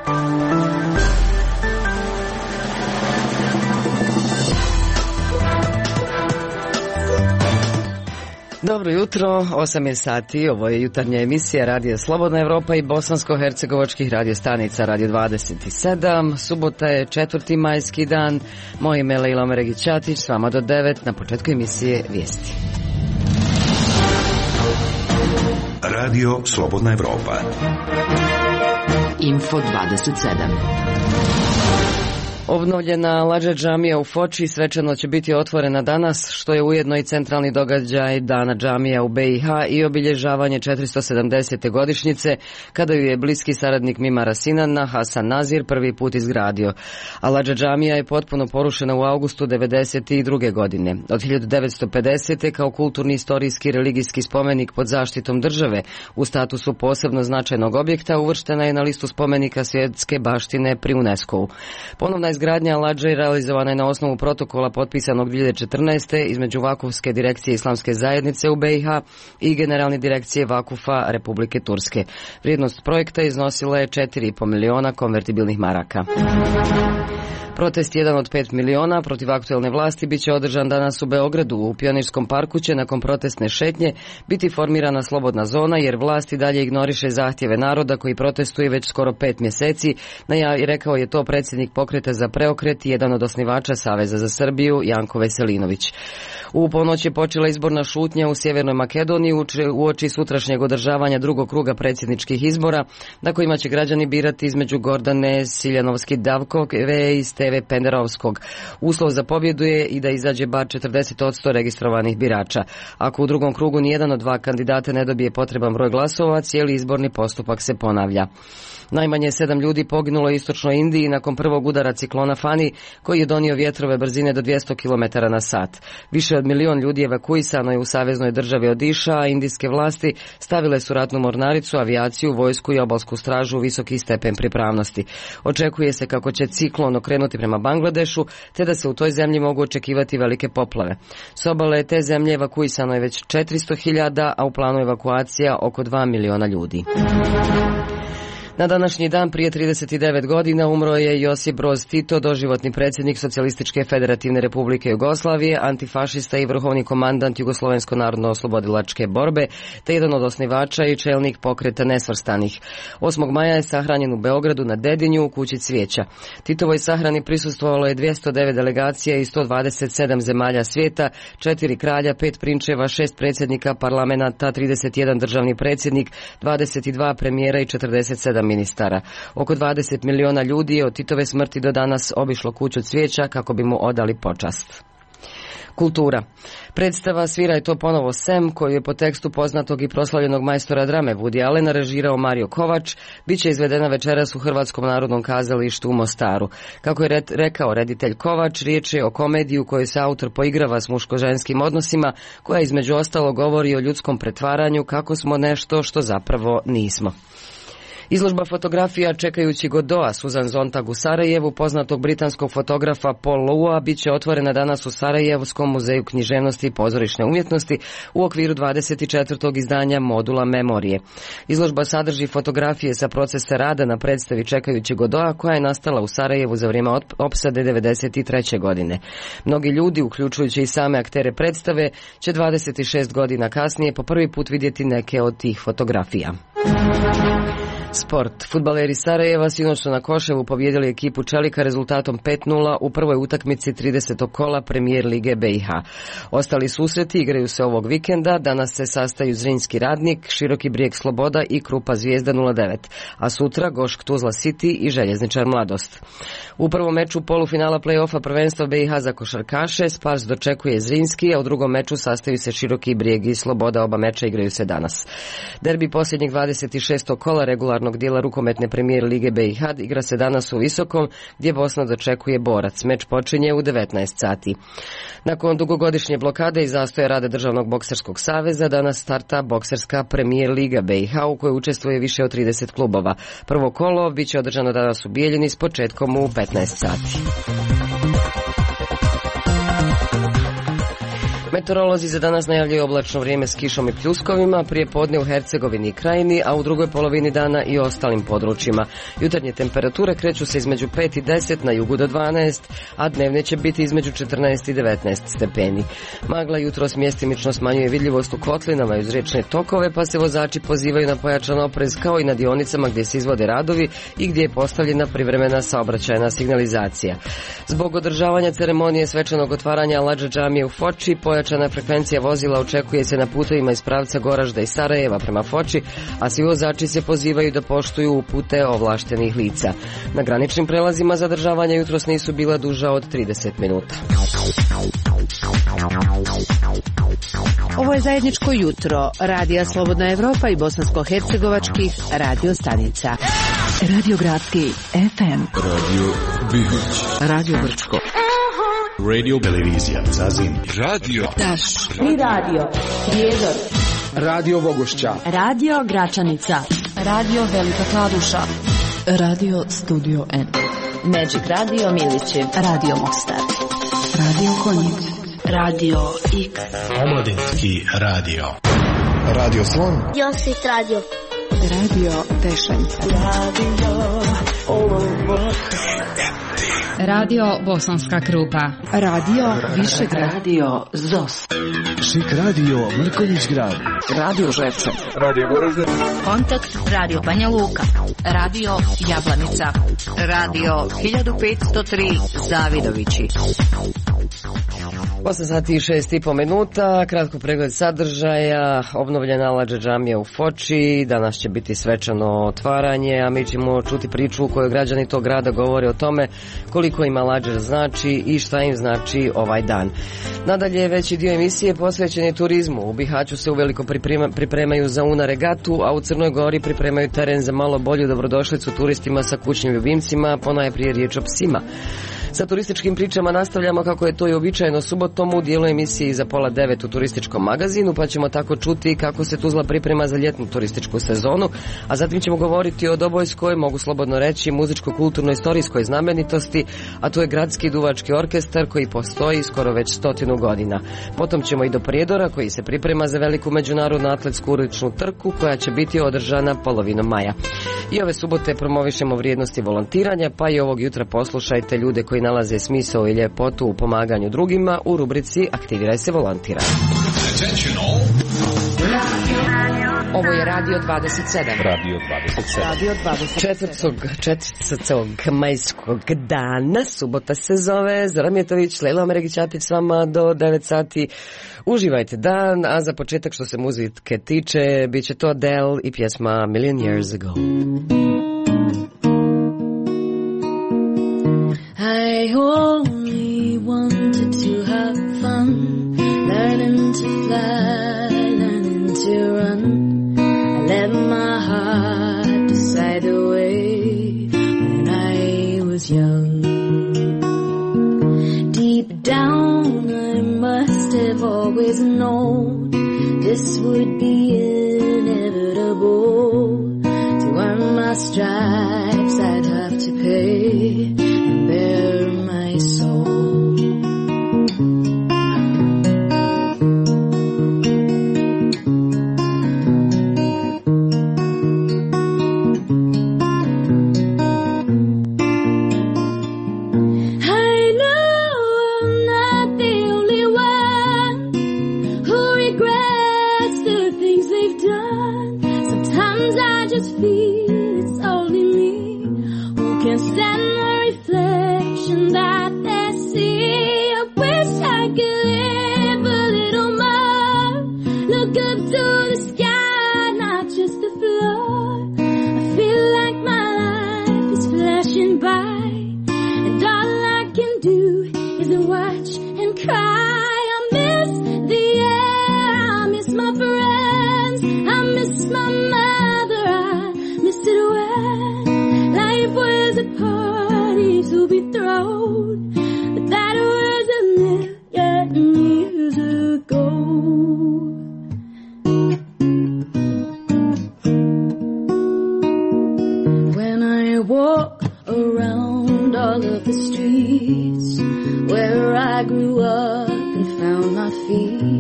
Dobro jutro, 8 je sati, ovo je jutarnja emisija Radija Slobodna Evropa i bosansko-hercegovačkih radiostanica Radio 27. Subota je 4. majski dan, moje ime je Lejla Meregić-Ćatić, s vama do 9, na početku emisije Vijesti. Radio Slobodna Evropa. Info 27. Obnovljena Lađa džamija u Foči svečano će biti otvorena danas, što je ujedno i centralni događaj Dana džamija u BiH i obilježavanje 470. godišnjice, kada ju je bliski saradnik Mimara Sinana, Hasan Nazir, prvi put izgradio. A Lađa džamija je potpuno porušena u augustu 1992. godine. Od 1950. kao kulturni, istorijski, religijski spomenik pod zaštitom države u statusu posebno značajnog objekta uvrštena je na listu spomenika svjetske baštine pri UNESCO-u. Ponovna izgradnja Lađe realizovana je na osnovu protokola potpisanog 2014. između Vakufske direkcije Islamske zajednice u BiH i Generalne direkcije Vakufa Republike Turske. Vrijednost projekta iznosila je 4,5 miliona konvertibilnih maraka. Protest 1 od 5 miliona protiv aktuelne vlasti biće održan danas u Beogradu. U Pionirskom parku će nakon protestne šetnje biti formirana slobodna zona, jer vlast i dalje ignoriše zahtjeve naroda koji protestuje već skoro 5 mjeseci. Rekao je to predsjednik Pokreta za preokret i jedan od osnivača Saveza za Srbiju, Janko Veselinović. U ponoć je počela izborna šutnja u Sjevernoj Makedoniji uoči sutrašnjeg održavanja drugog kruga predsjedničkih izbora, na kojima će građani birati između Gordane Siljanovski-Davkove i Steve Penderovskog. Uslov za pobjedu je i da izađe bar 40% registrovanih birača. Ako u drugom krugu nijedan od dva kandidata ne dobije potreban broj glasova, cijeli izborni postupak se ponavlja. Najmanje 7 ljudi poginulo u istočnoj Indiji nakon prvog udara ciklona Fani, koji je donio vjetrove brzine do 200 km na sat. Više od 1 milion ljudi evakuisano je u saveznoj državi Odiša, a indijske vlasti stavile su ratnu mornaricu, avijaciju, vojsku i obalsku stražu u visoki stepen pripravnosti. Očekuje se kako će ciklon okrenuti prema Bangladešu, te da se u toj zemlji mogu očekivati velike poplave. S obale te zemlje evakuisano je već 400.000, a u planu evakuacija oko 2 miliona ljudi. Na današnji dan prije 39 godina umro je Josip Broz Tito, doživotni predsjednik Socijalističke federativne republike Jugoslavije, antifašista i vrhovni komandant Jugoslovensko narodno-oslobodilačke borbe, te jedan od osnivača i čelnik Pokreta nesvrstanih. 8. maja je sahranjen u Beogradu na Dedinju u kući Cvijeća. Titovoj sahrani prisustvovalo je 209 delegacija iz 127 zemalja svijeta, 4 kralja, 5 prinčeva, 6 predsjednika parlamenta, 31 državni predsjednik, 22 premijera i 47 ministara. Oko 20 miliona ljudi je od Titove smrti do danas obišlo kuću Cvijeća kako bi mu odali počast. Kultura. Predstava Svira je to ponovo Sem, koju je po tekstu poznatog i proslavljenog majstora drame Woody Allena režirao Mario Kovač, bit će izvedena večeras u Hrvatskom narodnom kazalištu u Mostaru. Kako je rekao reditelj Kovač, riječ je o komediji u kojoj se autor poigrava s muško-ženskim odnosima, koja između ostalo govori o ljudskom pretvaranju kako smo nešto što zapravo nismo. Izložba fotografija Čekajući Godoa Susan Zontag u Sarajevu, poznatog britanskog fotografa Paul Loua, bit će otvorena danas u Sarajevskom muzeju književnosti i pozorišne umjetnosti u okviru 24. izdanja modula Memorije. Izložba sadrži fotografije sa procesa rada na predstavi Čekajući Godoa, koja je nastala u Sarajevu za vrijeme opsade 1993. godine. Mnogi ljudi, uključujući i same aktere predstave, će 26 godina kasnije po prvi put vidjeti neke od tih fotografija. Sport. Fudbaleri Sarajeva sinoć su na Koševu pobijedili ekipu Čelika rezultatom 5:0 u prvoj utakmici 30. kola Premijer Lige BiH. Ostali susreti igraju se ovog vikenda, danas se sastaju Zrinjski Radnik, Široki Brijeg Sloboda i Krupa Zvijezda 09, a sutra Gošk Tuzla City i Željezničar Mladost. U prvom meču polufinala play-offa prvenstva BiH za košarkaše Spars dočekuje Zrinjski, a u drugom meču sastaju se Široki Brijeg i Sloboda, oba meča igraju se danas. Derbi posljednjeg 26. kola regularnog dijela rukometne Premijer Lige BiH igra se danas u Visokom, gdje Bosna dočekuje Borac. Meč počinje u 19 sati. Nakon dugogodišnje blokade i zastoja rada Državnog bokserskog saveza, danas starta bokserska Premijer Liga BiH u kojoj učestvuje više od 30 klubova. Prvo kolo bit će održano danas u Bijeljini s početkom u 15 sati. Meteorolozi za danas najavljaju oblačno vrijeme s kišom i pljuskovima, prije podne u Hercegovini i Krajini, a u drugoj polovini dana i ostalim područjima. Jutarnje temperature kreću se između 5 i 10, na jugu do 12, a dnevne će biti između 14 i 19 stepeni. Magla jutros mjestimično smanjuje vidljivost u kotlinama i uz riječne tokove, pa se vozači pozivaju na pojačan oprez kao i na dionicama gdje se izvode radovi i gdje je postavljena privremena saobraćajna signalizacija. Zbog održavanja ceremonije svečanog otvaranja Al-Adža džamije u Foči, pojačana frekvencija vozila očekuje se na putevima iz pravca Goražda i Sarajeva prema Foči, a svi vozači se pozivaju da poštuju upute ovlaštenih lica. Na graničnim prelazima zadržavanja jutros nisu bila duža od 30 minuta. Ovo je zajedničko jutro Radija Slobodna Evropa i bosansko-hercegovačkih radio stanica. Radio Gradski FM, Radio Bihać, Radio Brčko, Radio Televizija Zazim, Radio Taš, Tri radio, Prijedor, Radio Vogošća, Radio Gračanica, Radio Velika Kladuša, Radio Studio N, Magic Radio Milićev, Radio Mostar, Radio Konjic, Radio X, Omladinski radio, Radio Slon, Josit Radio, Radio Tešanica, Radio Bosanska Krupa, Radio Višegrad, Radio ZOS, Šik Radio Mrkonjić Grad, Radio Ževče, Radio Goražde, Kontakt Radio Banja Luka, Radio Jablanica, Radio 1503 Zavidovići. 8 sati i 6,5 minuta, kratko pregled sadržaja, obnovljena Al-Adža džamija u Foči, danas će biti svečano otvaranje, a mi ćemo čuti priču u kojoj građani tog grada govore o tome koliko im Al-Adža znači i šta im znači ovaj dan. Nadalje, veći dio emisije posvećen je turizmu. U Bihaću se uveliko pripremaju za Una regatu, a u Crnoj Gori pripremaju teren za malo bolju dobrodošlicu turistima sa kućnim ljubimcima, ponajprije riječ o psima. Sa turističkim pričama nastavljamo kako je to i običajno subotom u dijelu emisije iza 8:30 u turističkom magazinu, pa ćemo tako čuti kako se Tuzla priprema za ljetnu turističku sezonu, a zatim ćemo govoriti o Dobojskoj, mogu slobodno reći, muzičko-kulturno-istorijskoj znamenitosti, a to je gradski duvački orkestar koji postoji skoro već 100 godina. Potom ćemo i do Prijedora koji se priprema za veliku međunarodnu atletsku uličnu trku koja će biti održana polovinom maja. I ove subote promovišemo vrijednosti volontiranja, pa i ovog jutra poslušajte ljude koji nalaze smisao i ljepotu u pomaganju drugima u rubrici Aktiviraj se, volontiraj. Ovo je Radio 27. Radio 27. Radio 24. majskog dana, subota se zove, Zoran Mjetović, Lejla Meregićatić s vama do 9 sati. Uživajte dan, a za početak što se muzike tiče, bit će to Adele i pjesma Million Years Ago. I only wanted to have fun, learning to fly, learning to run. I let my heart decide the way when I was young. Deep down I must have always known this would be inevitable. To earn my stripes I'd have to pay and bear my soul. All of the streets where I grew up and found my feet,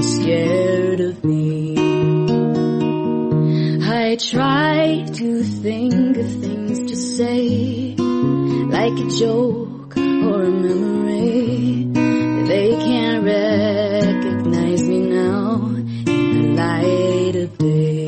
scared of me. I try to think of things to say, like a joke or a memory. They can't recognize me now in the light of day.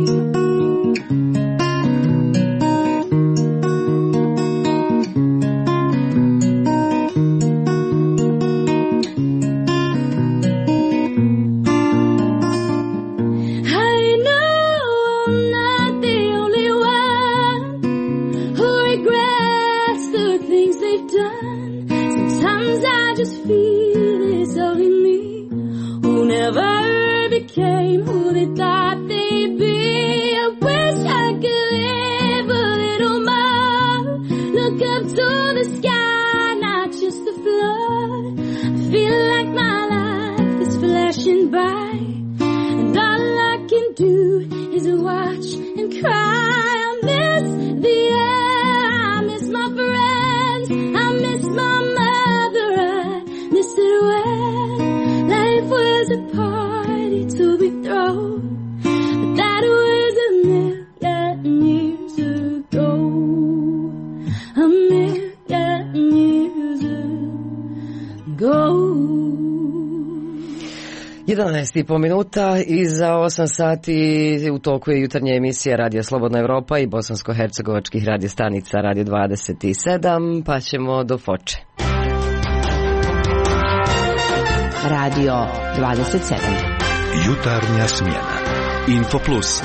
Became who they thought they'd be. I wish I could live a little more. Look up to the sky, not just the flood. I feel like my life is flashing by, and all I can do is watch and cry. I miss the air, I miss my friends, I miss my mother, I miss it when life was a party to be thrown, but that was a million years ago, a million years ago. 11,5 minuta i za 8 sati u toku je jutarnja emisija Radio Slobodna Evropa i bosansko-hercegovačkih radiostanica Radio 27, pa ćemo do Foče. Radio 27. Jutarnja smjena. Infoplus.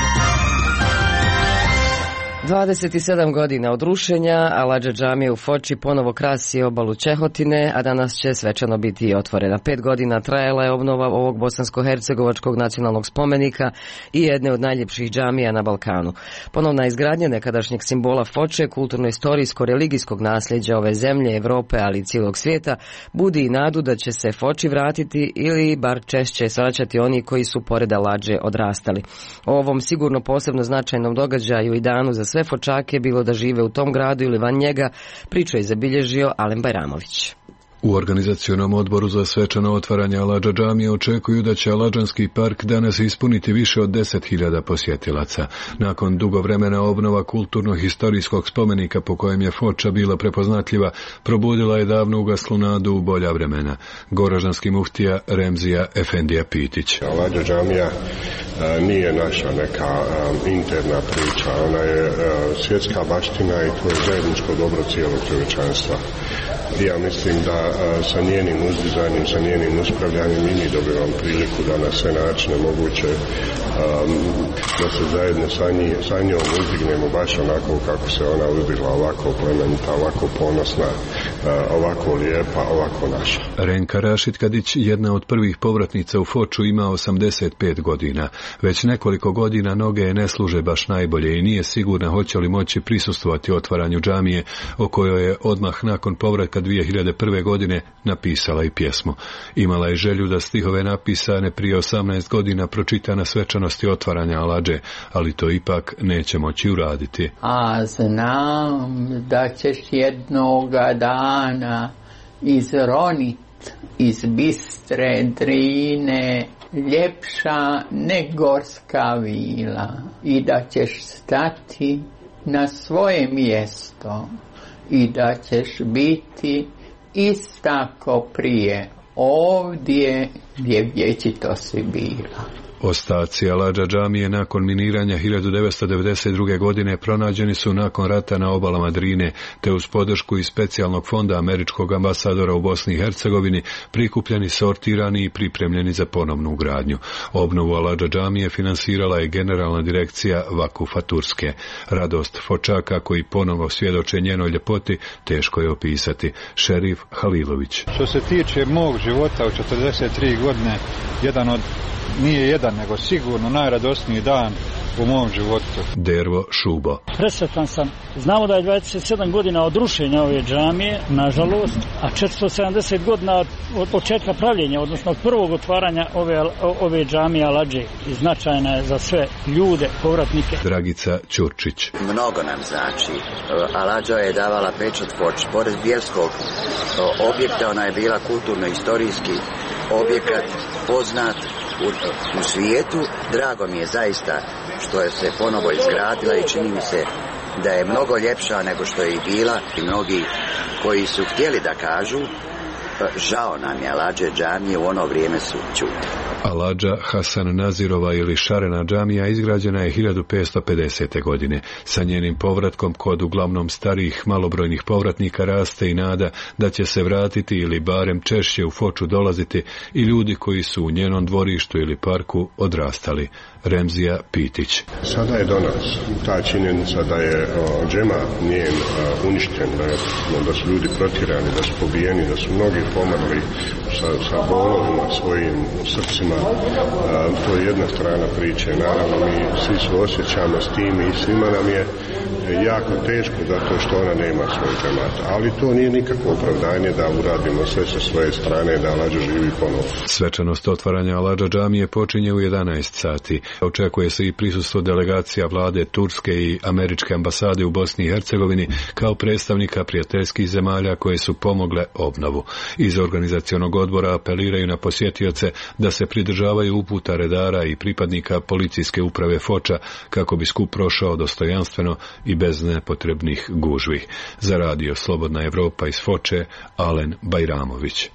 27 godina od rušenja, Aladža džamija u Foči ponovo krasi obalu Čehotine, a danas će svečano biti otvorena. 5 godina trajala je obnova ovog bosansko-hercegovačkog nacionalnog spomenika i jedne od najljepših džamija na Balkanu. Ponovna izgradnja nekadašnjeg simbola Foče, kulturno-istorijsko-religijskog nasljeđa ove zemlje, Evrope, ali i cijelog svijeta, budi i nadu da će se Foči vratiti ili bar češće svraćati oni koji su pored Aladže odrastali. O ovom sigurno posebno značajnom događaju i danu za sve Fočake, bilo da žive u tom gradu ili van njega, priču je zabilježio Alen Bajramović. U organizacionom odboru za svečano otvaranje Aladža džamije očekuju da će Aladžanski park danas ispuniti više od 10.000 posjetilaca. Nakon dugo vremena obnova kulturno-historijskog spomenika po kojem je Foča bila prepoznatljiva, probudila je davno ugaslu nadu u bolja vremena. Goraždanski muftija Remzija Efendija Pitić. Aladža džamija nije naša neka interna priča, ona je svjetska baština i to je zajedničko dobro cijelog čovječanstva. Ja mislim da sa njenim uzdizanjem, sa njenim uspravljanjem i mi dobivamo priliku da na sve načine moguće da se zajedno sa njom uzdignemo baš onako kako se ona uzdigla, ovako plemenita, ovako ponosna, ovako lijepa, ovako naša. Renka Rašitkadić, jedna od prvih povratnica u Foču, ima 85 godina. Već nekoliko godina noge je ne služe baš najbolje i nije sigurna hoće li moći prisustvovati otvaranju džamije, o kojoj je odmah nakon povratka 2001. godine napisala i pjesmu. Imala je želju da stihove napisane prije 18 godina pročita na svečanosti otvaranja Aladže, ali to ipak neće moći uraditi. A znam da ćeš jednoga dana izronit iz bistre Drine, ljepša ne gorska vila, i da ćeš stati na svoje mjesto i da ćeš biti istako prije ovdje gdje vječito si bila. Ostaci Aladža džamije nakon miniranja 1992. godine pronađeni su nakon rata na obalama Drine, te uz podršku iz specijalnog fonda američkog ambasadora u Bosni i Hercegovini prikupljeni, sortirani i pripremljeni za ponovnu ugradnju. Obnovu Aladža džamije finansirala je Generalna direkcija Vakufa Turske. Radost Fočaka koji ponovo svjedoče njenoj ljepoti teško je opisati. Šerif Halilović. Što se tiče mog života u 43 godine, nije jedan, nego sigurno najradosniji dan u mom životu. Dervo Šubo. Presretan sam. Znamo da je 27 godina od rušenja ove džamije, nažalost, a 470 godina od početka pravljenja, odnosno od prvog otvaranja ove džamije Aladže. I značajna je za sve ljude, povratnike. Dragica Ćurčić. Mnogo nam znači. Aladža je davala pečat Foči. Pored vjerskog objekta, ona je bila kulturno-istorijski objekat poznat u svijetu. Drago mi je zaista što je se ponovo izgradila i čini mi se da je mnogo ljepša nego što je i bila. I mnogi koji su htjeli da kažu žao nam je Aladže džamije, u ono vrijeme su čuti. Aladža Hasan Nazirova ili Šarena džamija izgrađena je 1550. godine. Sa njenim povratkom kod uglavnom starijih malobrojnih povratnika raste i nada da će se vratiti ili barem češće u Foču dolaziti i ljudi koji su u njenom dvorištu ili parku odrastali. Remzija Pitić. Sada je do nas ta činjenica da je džema njen uništen, da su ljudi protjerani, da su pobijeni, da su mnogi pomrli sa bolovima svojim srcima. To je jedna strana priče. Naravno, mi svi suosjećamo s tim i svima nam je jako teško zato što ona nema svoj džemat. Ali to nije nikakvo opravdanje da uradimo sve sa svoje strane da Aladža živi ponovo. Svečanost otvaranja Aladža džamije počinje u 11 sati. Očekuje se i prisustvo delegacija vlade Turske i američke ambasade u Bosni i Hercegovini kao predstavnika prijateljskih zemalja koje su pomogle obnovu. Iz organizacionog odbora apeliraju na posjetioce da se pridržavaju uputa redara i pripadnika policijske uprave Foča kako bi skup prošao dostojanstveno i bez nepotrebnih gužvi. Za radio Slobodna Evropa iz Foče, Alen Bajramović.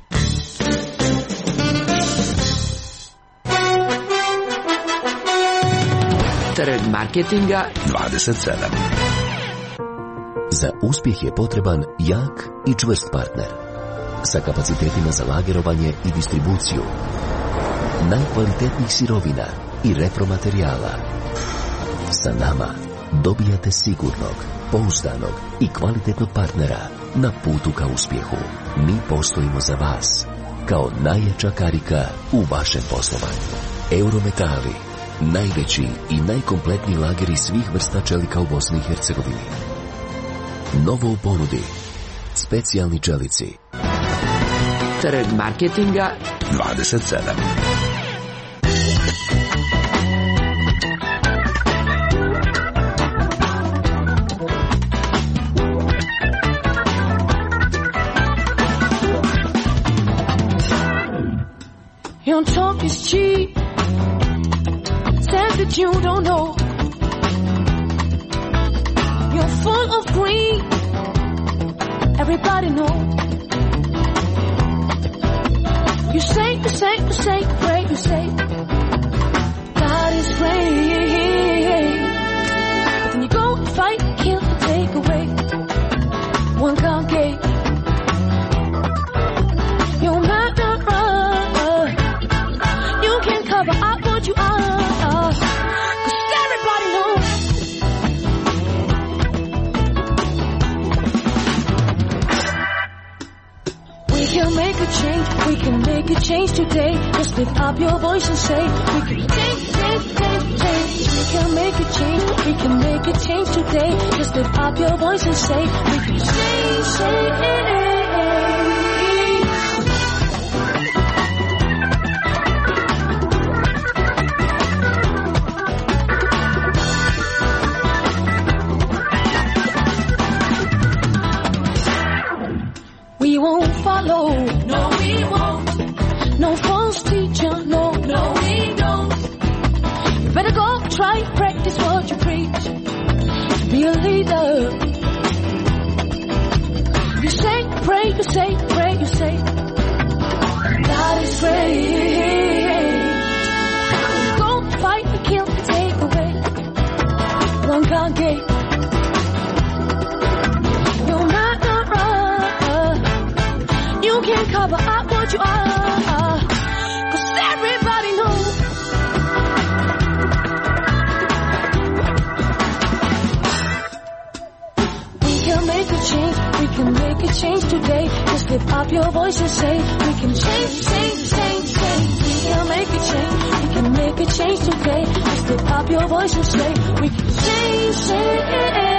Trg marketinga 27. Za uspjeh je potreban jak i čvrst partner sa kapacitetima za lagerovanje i distribuciju najkvalitetnijih sirovina i repromaterijala. Sa nama dobijate sigurnog, pouzdanog i kvalitetnog partnera na putu ka uspjehu. Mi postojimo za vas kao najjača karika u vašem poslovanju. Eurometali, najveći i najkompletniji lageri svih vrsta čelika u Bosni i Hercegovini. Novo u ponudi, specijalni čelici. Trg marketinga 27. Your talk is cheap. Says that you don't know. You're full of greed. Everybody knows. You say, pray, you say God is great. But then you go and fight, kill, and take away. One can't get. You're mad and run. You can't cover up what you are. 'Cause everybody knows. We can make a change. We can make a change today. Just lift up your voice and say we can change. We can make a change. We can make a change today. Just lift up your voice and say we can change. We won't follow. No, we won't. No false teacher. No, we don't. You better go try, practice what you preach. Be a leader. You say, pray, you say, pray, you say. God is great. Go fight and kill and take away. One can't get. You're not gonna run. You can't cover up what you are. 'Cause everybody knows. We can make a change. We can make a change today. Just lift up your voice and say we can change. We can make a change. We can make a change today. Just lift up your voice and say we can change.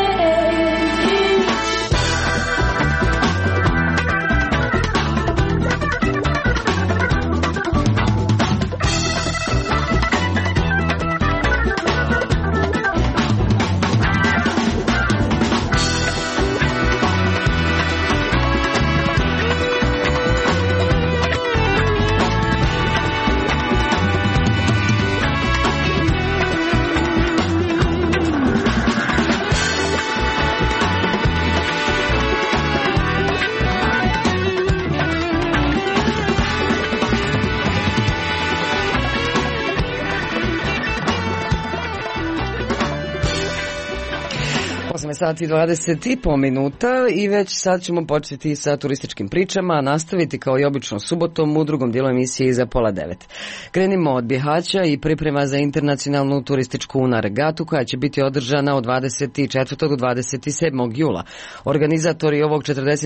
sati 20,5 minuta i već sad ćemo početi sa turističkim pričama, a nastaviti kao i obično subotom u drugom dijelu emisije iza 8:30. Krenimo od Bihaća i priprema za internacionalnu turističku UNA regatu koja će biti održana od 24. do 27. jula. Organizatori ovog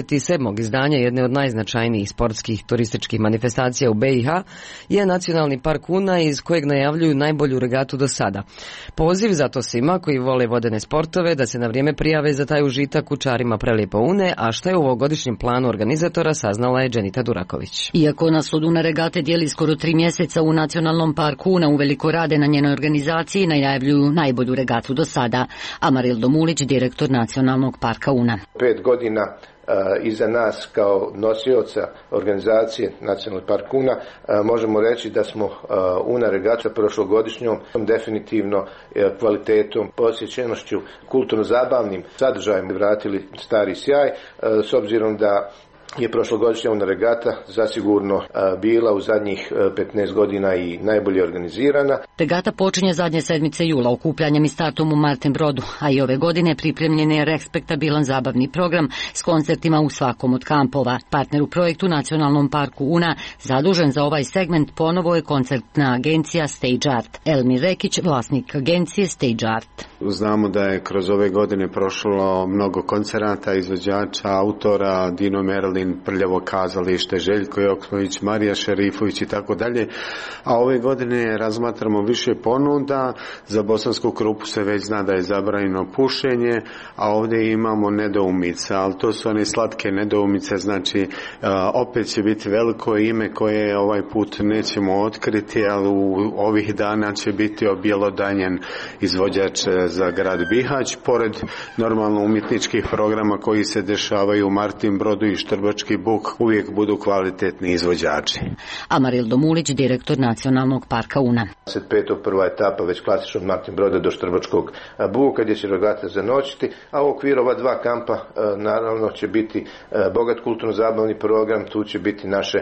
47. izdanja jedne od najznačajnijih sportskih turističkih manifestacija u BiH je Nacionalni park UNA iz kojeg najavljuju najbolju regatu do sada. Poziv zato svima koji vole vodene sportove da se na vrijeme prijave za taj užitak u čarima prelijepo UNE, a što je u ovogodišnjem planu organizatora saznala je Dženita Duraković. Iako nas od UNA regate dijeli skoro 3 mjeseca, u Nacionalnom parku UNA uveliko rade na njenoj organizaciji i najavljuju najbolju regatu do sada. Amarildo Mulić, direktor Nacionalnog parka UNA. 5 godina iza nas kao nosioca organizacije Nacionalni park UNA možemo reći da smo UNA regata prošlogodišnjom definitivno kvalitetom, posjećenošću, kulturno-zabavnim sadržajem vratili stari sjaj, s obzirom da je prošlogodišnja UNA regata zasigurno bila u zadnjih 15 godina i najbolje organizirana. Regata počinje zadnje sedmice jula okupljanjem i startom u Martin Brodu, a i ove godine pripremljen je respektabilan zabavni program s koncertima u svakom od kampova. Partner u projektu Nacionalnom parku UNA zadužen za ovaj segment ponovo je koncertna agencija Stage Art. Elmir Rekić, vlasnik agencije Stage Art. Znamo da je kroz ove godine prošlo mnogo koncerata, izvođača, autora, Dino Merlin, Prljavo kazalište, Željko Joksmović, Marija Šerifović i tako dalje. A ove godine razmatramo više ponuda. Za Bosansku Krupu se već zna da je zabranjeno pušenje, a ovdje imamo nedoumice, ali to su one slatke nedoumice, znači opet će biti veliko ime koje ovaj put nećemo otkriti, ali u ovih dana će biti objelodanjen izvođač za grad Bihać, pored normalno umjetničkih programa koji se dešavaju u Martin Brodu i Štrbački Buk, uvijek budu kvalitetni izvođači. Amarildo Mulić, direktor Nacionalnog parka UNA. 25. prva etapa već klasično od Martin Broda do Štrbačkog Buka gdje će regata zanoćiti, a u okviru ova 2 kampa naravno će biti bogat kulturno-zabavni program, tu će biti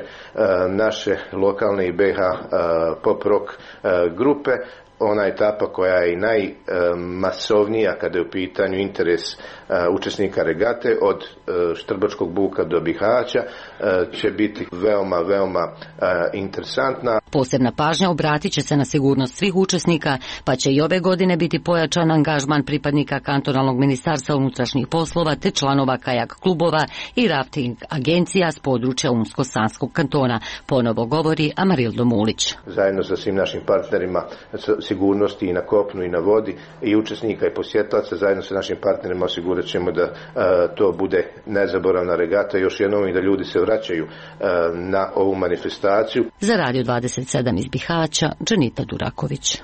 naše lokalne i BiH pop rock grupe. Ona etapa koja je i najmasovnija kada je u pitanju interes učesnika regate od Štrbačkog Buka do Bihaća će biti veoma interesantna. Posebna pažnja obratit će se na sigurnost svih učesnika, pa će i ove godine biti pojačan angažman pripadnika kantonalnog ministarstva unutrašnjih poslova te članova kajak klubova i rafting agencija s područja Unsko-Sanskog kantona. Ponovo govori Amarildo Mulić. Zajedno sa svim našim partnerima sigurnosti i na kopnu i na vodi i učesnika i posjetlaca, zajedno sa našim partnerima osigurat ćemo da to bude nezaboravna regata još jednom i da ljudi se vraćaju na ovu manifestaciju. Za Radio 27 iz Bihaća, Dženita Duraković.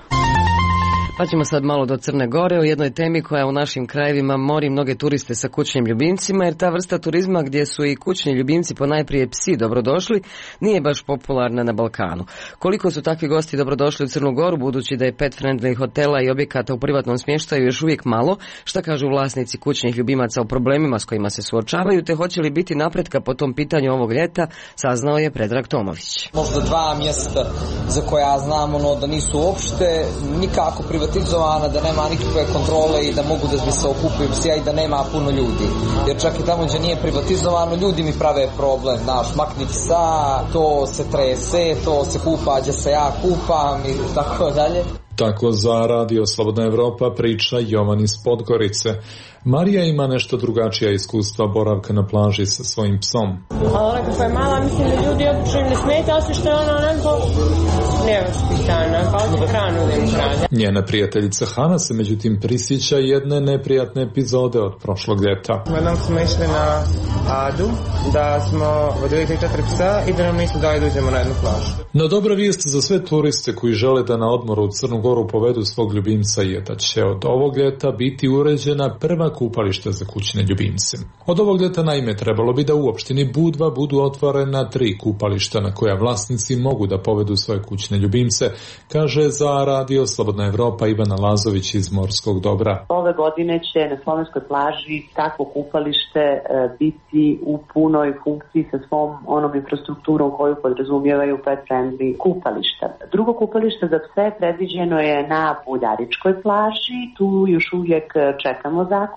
Pa ćemo sad malo do Crne Gore o jednoj temi koja u našim krajevima mori mnoge turiste sa kućnim ljubimcima, jer ta vrsta turizma gdje su i kućni ljubimci ponajprije psi dobrodošli nije baš popularna na Balkanu. Koliko su takvi gosti dobrodošli u Crnu Goru, budući da je pet friendly hotela i objekata u privatnom smještaju još uvijek malo, šta kažu vlasnici kućnih ljubimaca o problemima s kojima se suočavaju, te hoće li biti napretka po tom pitanju ovog ljeta, saznao je Predrag Tomović. Možda 2 mjesta za koja znamo da nisu uopšte nikako privatizovana, da nema nikakve kontrole i da mogu da se okupaju psi, a i da nema puno ljudi. Jer čak i tamo gdje nije privatizovano, ljudi mi prave problem. Makni psa, to se trese, to se kupa, gdje se ja kupam i tako dalje. Tako za Radio Slobodna Evropa priča Jovan iz Podgorice. Marija ima nešto drugačija iskustva boravka na plaži sa svojim psom. Ona kako je mala, mislim da ljudi obično ne smeta, osim što je ona onako nevaspitana, kao ti hranu da im hrane. Njena prijateljica Hana se međutim prisjeća jedne neprijatne epizode od prošlog ljeta. Jednom smo išli na Adu, da smo vodili 3-4 psa i da nam nisu dali da uđemo na jednu plažu. No dobra vijest za sve turiste koji žele da na odmoru u Crnu Goru povedu svog ljubimca je da će od ovog ljeta biti uređena prva kupališta za kućne ljubimce. Od ovog ljeta naime trebalo bi da u opštini Budva budu otvorena 3 kupališta na koja vlasnici mogu da povedu svoje kućne ljubimce, kaže za Radio Slobodna Evropa Ivana Lazović iz Morskog Dobra. Ove godine će na Slovenskoj plaži takvo kupalište biti u punoj funkciji sa svom onom infrastrukturom koju podrazumijevaju pet friendly kupališta. Drugo kupalište za pse predviđeno je na Budaričkoj plaži. Tu još uvijek čekamo zakup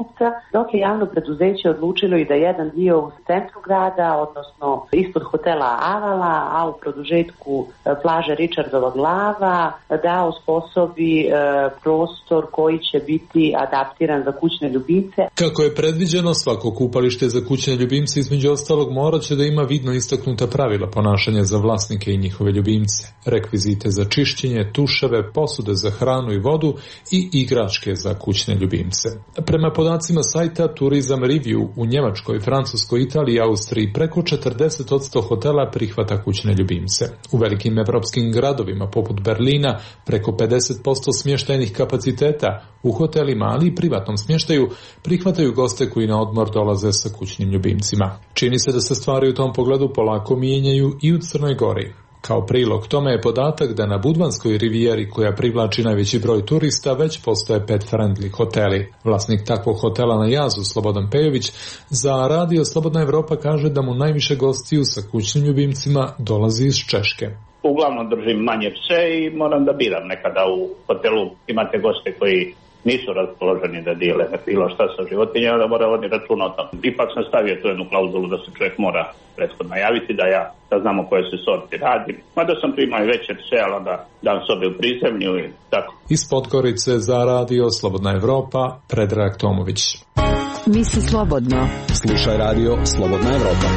zakupca, dok je javno preduzeće odlučilo i da jedan dio u centru grada, odnosno ispod hotela Avala, a u produžetku plaže Richardova glava, da osposobi prostor koji će biti adaptiran za kućne ljubimce. Kako je predviđeno, svako kupalište za kućne ljubimce između ostalog morat će da ima vidno istaknuta pravila ponašanja za vlasnike i njihove ljubimce, rekvizite za čišćenje, tuševe, posude za hranu i vodu i igračke za kućne ljubimce. Prema podacima sajta Tourism Review, u Njemačkoj, Francuskoj, Italiji i Austriji preko 40% hotela prihvata kućne ljubimce. U velikim evropskim gradovima poput Berlina preko 50% smještajnih kapaciteta u hotelima, ali i privatnom smještaju prihvataju goste koji na odmor dolaze sa kućnim ljubimcima. Čini se da se stvari u tom pogledu polako mijenjaju i u Crnoj Gori. Kao prilog tome je podatak da na Budvanskoj rivijeri, koja privlači najveći broj turista, već postoje pet-friendly hoteli. Vlasnik takvog hotela na Jazu, Slobodan Pejović, za Radio Slobodna Evropa kaže da mu najviše gostiju sa kućnim ljubimcima dolazi iz Češke. Uglavnom držim manje pse i moram da biram. Nekada u hotelu imate goste koji nisu raspoloženi da dijele bilo šta sa životinjama, da mora voditi računa o tom. Ipak sam stavio tu jednu klauzulu da se čovjek mora prethodno javiti, da znamo koje se sorti radi. Mada sam tu imao i veće pse, ali onda dam sobe u prizemlju i tako. Iz Podgorice za Radio Slobodna Evropa, Predrag Tomović. Misli slobodno. Slušaj Radio Slobodna Evropa.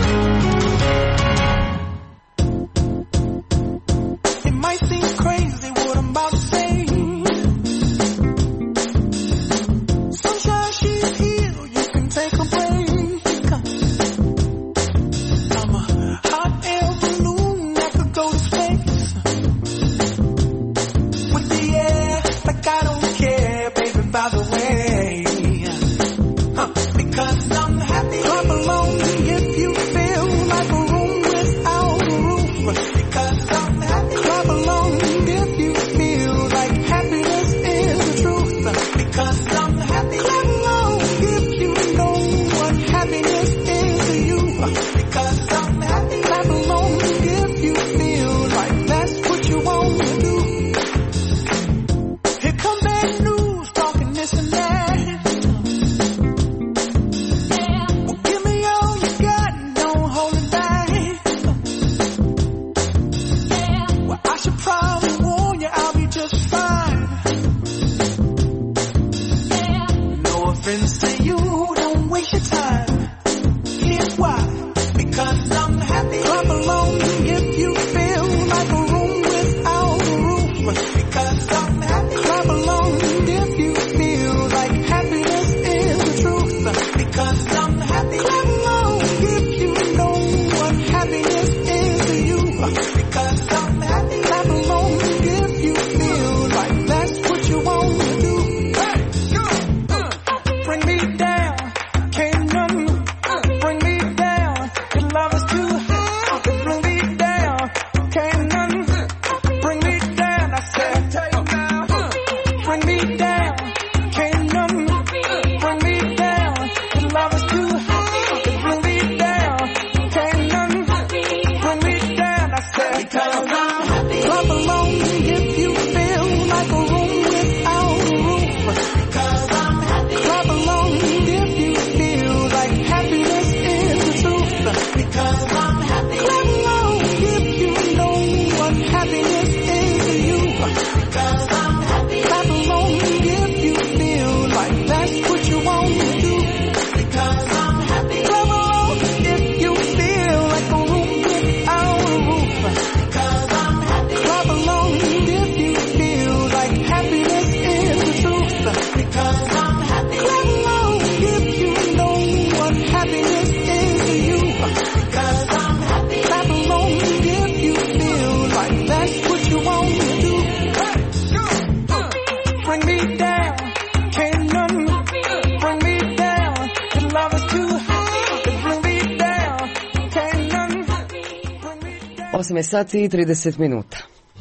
Sati i 30 minuta.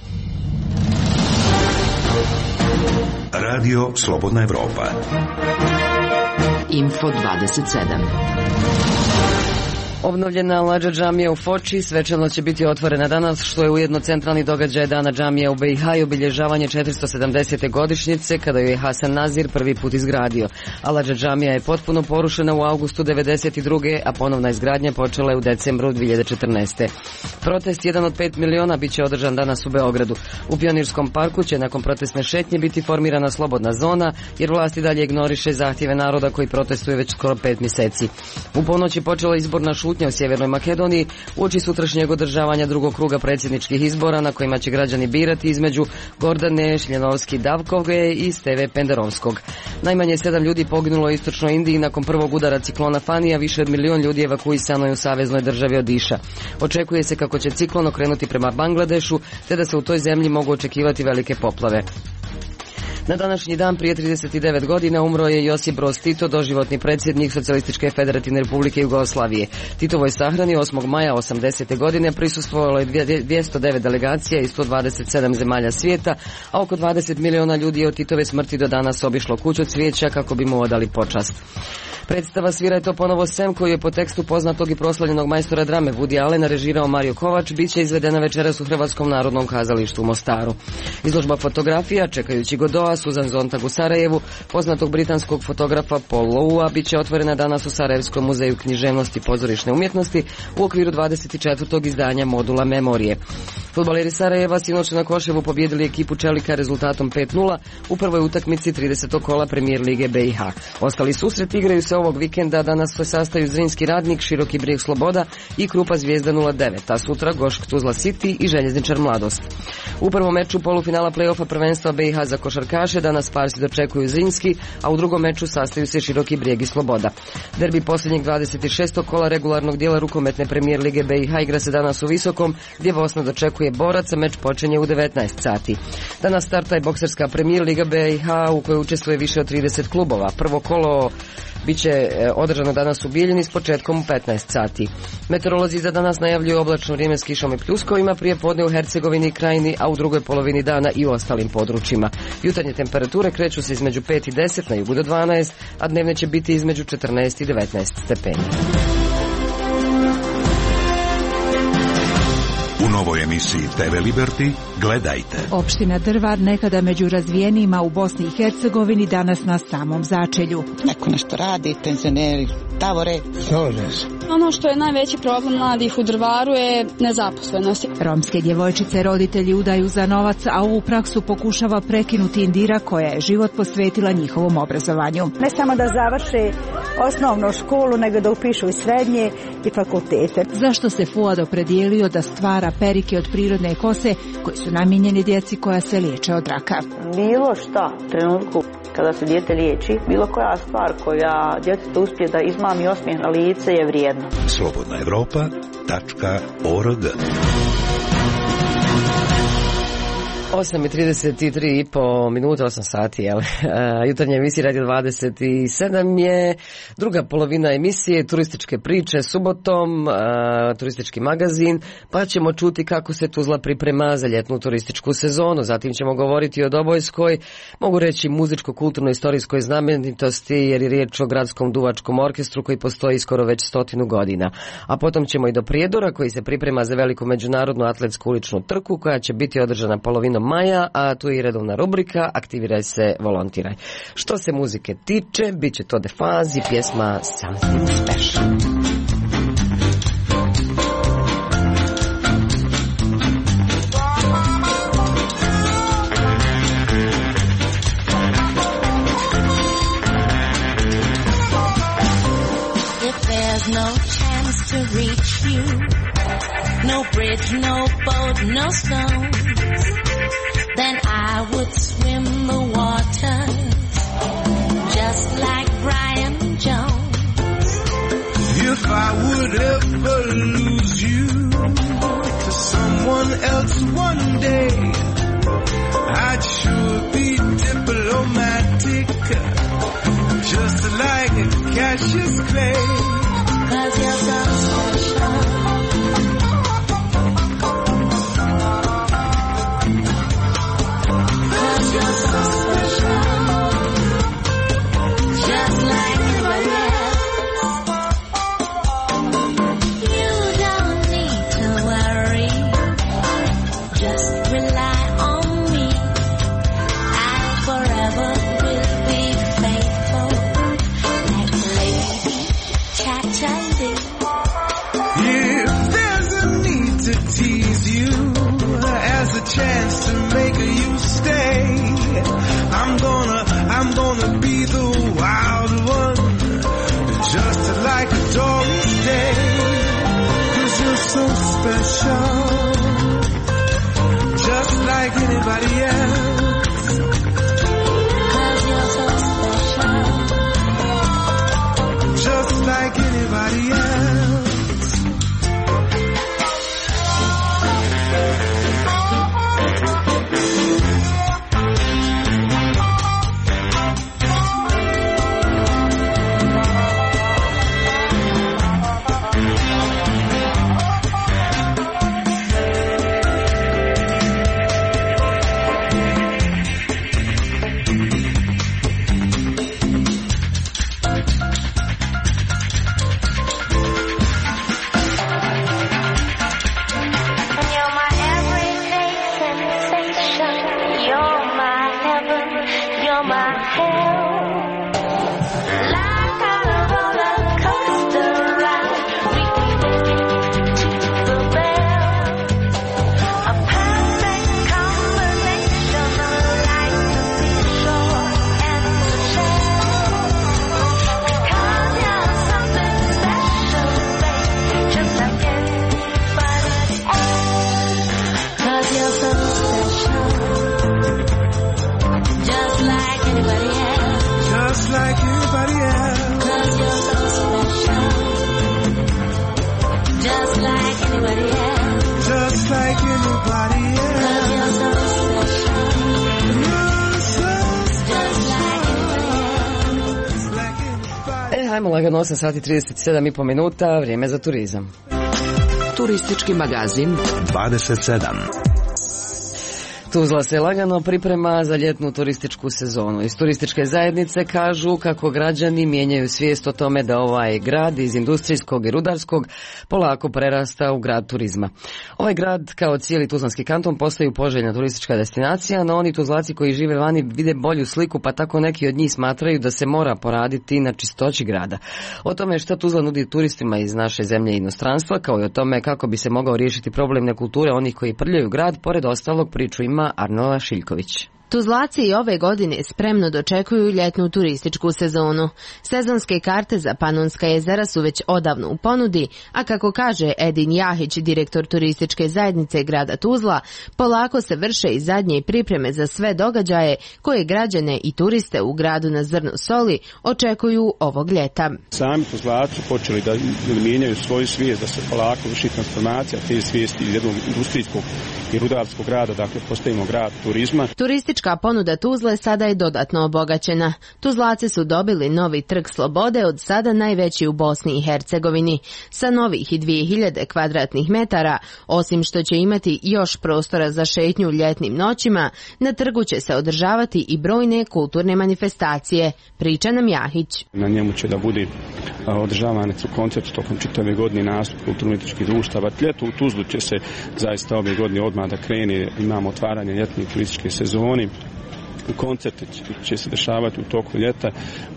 Radio Slobodna Evropa. Info 27. Obnovljena Lađa džamija u Foči svečano će biti otvorena danas, što je ujedno centralni događaj Dana džamija u BiH i obilježavanje 470. godišnjice kada ju je Hasan Nazir prvi put izgradio. A Lađa džamija je potpuno porušena u avgustu 1992. a ponovna izgradnja počela je u decembru 2014. Protest 1 od 5 miliona bit će održan danas u Beogradu. U Pionirskom parku će nakon protestne šetnje biti formirana slobodna zona, jer vlast i dalje ignoriše zahtjeve naroda koji protestuje već skoro 5 mjeseci. U ponoć je počela izborna šutnja u Sjevernoj Makedoniji uoči sutrašnjeg održavanja drugog kruga predsjedničkih izbora na kojima će građani birati između Gordane Šljenovski-Davkove i Steve Penderovskog. Najmanje 7 ljudi poginulo u istočnoj Indiji nakon prvog udara ciklona Fanija, više od 1 milion ljudi evakuisano je u saveznoj državi Odiša. Očekuje se kako će ciklon okrenuti prema Bangladešu, te da se u toj zemlji mogu očekivati velike poplave. Na današnji dan prije 39 godina umro je Josip Broz Tito, doživotni predsjednik Socijalističke federativne republike Jugoslavije. Titovoj sahrani 8. maja 80. godine prisustvovalo je 209 delegacija iz 127 zemalja svijeta, a oko 20 miliona ljudi je od Titove smrti do danas obišlo kuću cvijeća kako bi mu odali počast. Predstava Svira je to ponovo Sem, koji je po tekstu poznatog i proslavljenog majstora drame Woody Allena režirao Mario Kovač, bit će izvedena večeras u Hrvatskom narodnom kazalištu u Mostaru. Izložba fotografija Čekajući Godoa, Susan Sontag u Sarajevu, poznatog britanskog fotografa Paul Lowa, bit će otvorena danas u Sarajevskom muzeju književnosti i pozorišne umjetnosti u okviru 24. izdanja modula Memorije. Fudbaleri Sarajeva sinoć na Koševu pobijedili ekipu Čelika rezultatom 5:0 u prvoj utakmici 30. kola Premijer Lige BiH. Ostali susret igraju se ovog vikenda, danas se sastaju Zrinski Radnik, Široki Brijeg Sloboda i Krupa Zvijezda 09, a sutra Gošk Tuzla City i Željezničar Mladost. U prvom meču polufinala play-offa prvenstva BiH za košarkaše danas Sparsi dočekuju Zrinski, a u drugom meču sastaju se Široki Brijeg i Sloboda. Derbi posljednjeg 26. kola regularnog dijela rukometne Premijer Lige BiH igra se danas u Visokom, gdje Bosna dočekuje Borac, a meč počinje u 19 sati. Danas starta i bokserska Premijer Liga BiH u kojoj učestvuje više od 30 klubova. Prvo kolo biće održano danas u Bijeljini s početkom u 15 sati. Meteorolozi za danas najavljuju oblačno vrijeme s kišom i pljuskovima, prije podne u Hercegovini i Krajini, a u drugoj polovini dana i u ostalim područjima. Jutarnje temperature kreću se između 5 i 10, na jugu do 12, a dnevne će biti između 14 i 19 stepeni. U novoj emisiji TV Liberty gledajte. Opština Drvar, nekada među razvijenijima u Bosni i Hercegovini, danas na samom začelju. Neko nešto radi, penzioneri, tavore. Ono što je najveći problem mladih u Drvaru je nezaposlenost. Romske djevojčice roditelji udaju za novac, a ovu praksu pokušava prekinuti Indira, koja je život posvetila njihovom obrazovanju. Ne samo da završe osnovnu školu, nego da upišu i srednje i fakultete. Zašto se Fuad opredijelio da stvara perike od prirodne kose koji su namijenjeni djeci koja se liječe od raka? Bilo šta u trenutku kada se dijete liječi, bilo koja stvar koja djetetu uspije da izmami osmijeh na lice je vrijedna. Slobodnaevropa.org 8:33 minuta, 8 sati, jel? Jutarnja emisija Radio 27 je druga polovina emisije, turističke priče subotom, turistički magazin, pa ćemo čuti kako se Tuzla priprema za ljetnu turističku sezonu. Zatim ćemo govoriti o Dobojskoj, mogu reći muzičko-kulturno-istorijskoj znamenitosti, jer je riječ o gradskom duvačkom orkestru koji postoji skoro već 100 godina. A potom ćemo i do Prijedora, koji se priprema za veliku međunarodnu atletsku uličnu trku koja će biti održana polovinom maja, a tu je i redovna rubrika Aktiviraj se, volontiraj. Što se muzike tiče, bit će to Defazi, pjesma Something Special. No chance to reach you, no bridge, no boat, no stones, then I would swim the waters just like Brian Jones. If I would ever lose you to someone else one day, I'd sure be diplomatic, just like Cassius Clay. 'Cause you're so special. anybody else. 'Cause you're so special. Just like anybody else. Ajmo lagano, 8 sati 37,5 minuta, vrijeme za turizam. Turistički magazin 27. Tuzla se lagano priprema za ljetnu turističku sezonu. Iz turističke zajednice kažu kako građani mijenjaju svijest o tome da ovaj grad iz industrijskog i rudarskog polako prerasta u grad turizma. Ovaj grad, kao cijeli tuzlanski kanton, postaju poželjna turistička destinacija, no oni Tuzlaci koji žive vani vide bolju sliku, pa tako neki od njih smatraju da se mora poraditi na čistoći grada. O tome što Tuzla nudi turistima iz naše zemlje i inostranstva, kao i o tome kako bi se mogao riješiti problem nekulture onih koji prljaju grad, pored ostalog priču ima Arnola Šiljković. Tuzlaci i ove godine spremno dočekuju ljetnu turističku sezonu. Sezonske karte za Panonska jezera su već odavno u ponudi, a kako kaže Edin Jahić, direktor turističke zajednice grada Tuzla, polako se vrše i zadnje pripreme za sve događaje koje građane i turiste u gradu na Zrnu soli očekuju ovog ljeta. Sami Tuzlaci počeli da mijenjaju svoju svijest, da se polako vrši transformacija te svijesti iz jednog industrijskog i rudarskog grada, dakle postajemo grad turizma. Turistička ponuda Tuzle sada je dodatno obogaćena. Tuzlaci su dobili novi trg Slobode, od sada najveći u Bosni i Hercegovini, sa novih 2000 kvadratnih metara. Osim što će imati još prostora za šetnju ljetnim noćima, na trgu će se održavati i brojne kulturne manifestacije, priča nam Jahić. Na njemu će da bude održavane su koncerti tokom čitave godine, nastup kulturno-umjetničkih društava. Ljeto u Tuzlu će se zaista ove godine odmah da krene, imamo otvaranje ljetne turističke sezone. Koncerte će se dešavati u toku ljeta,